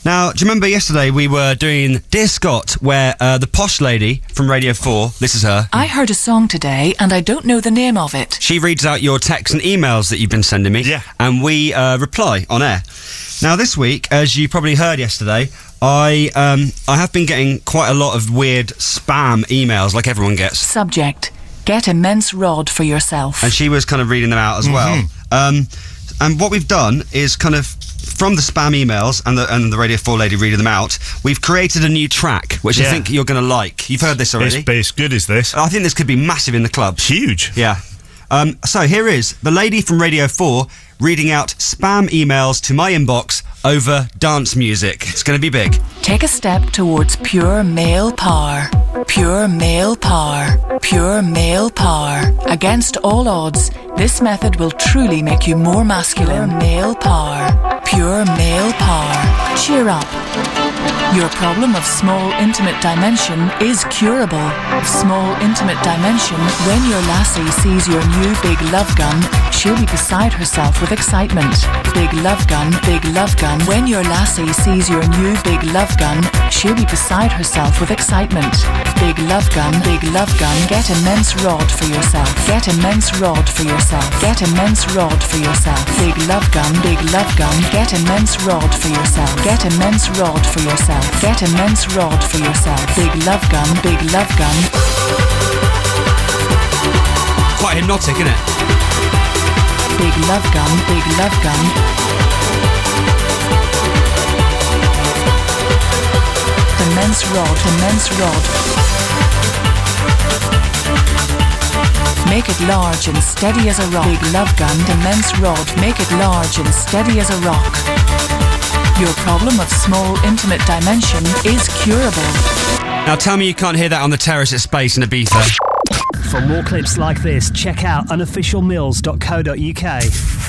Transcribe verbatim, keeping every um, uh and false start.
Now, do you remember yesterday we were doing Dear Scott, where uh, the posh lady from Radio four, this is her. I heard a song today and I don't know the name of it. She reads out your texts and emails that you've been sending me. Yeah. And we uh, reply on air. Now, this week, as you probably heard yesterday, I um, I have been getting quite a lot of weird spam emails, like everyone gets. Subject: get immense rod for yourself. And she was kind of reading them out as Mm-hmm. well. Um, and what we've done is kind of, from the spam emails and the, and the Radio four lady reading them out, we've created a new track, which Yeah. I think you're going to like. You've heard this already. It's, it's good, is this? I think this could be massive in the clubs. Huge. Yeah. Um, so here is the lady from Radio four reading out spam emails to my inbox over dance music. It's going to be big. Take a step towards pure male power. Pure male power. Pure male power. Against all odds, this method will truly make you more masculine. Pure male power. Pure male power. Cheer up. Your problem of small intimate dimension is curable. Small intimate dimension. When your lassie sees your new big love gun, she'll be beside herself with excitement. Big love gun, big love gun. When your lassie sees your new big love gun, she'll be beside herself with excitement. Big love gun, big love gun. Get immense rod for yourself. Get immense rod for yourself. Get immense rod for yourself. Big love gun, big love gun. Get immense rod for yourself. Get immense rod for yourself. Get immense rod for yourself. Big love gun, big love gun. Quite hypnotic, isn't it? Big love gun, big love gun. Immense rod, immense rod. Make it large and steady as a rock. Big love gun, immense rod. Make it large and steady as a rock. Your problem of small intimate dimension is curable. Now tell me you can't hear that on the terrace at Space in Ibiza. For more clips like this, check out unofficial mills dot co dot uk.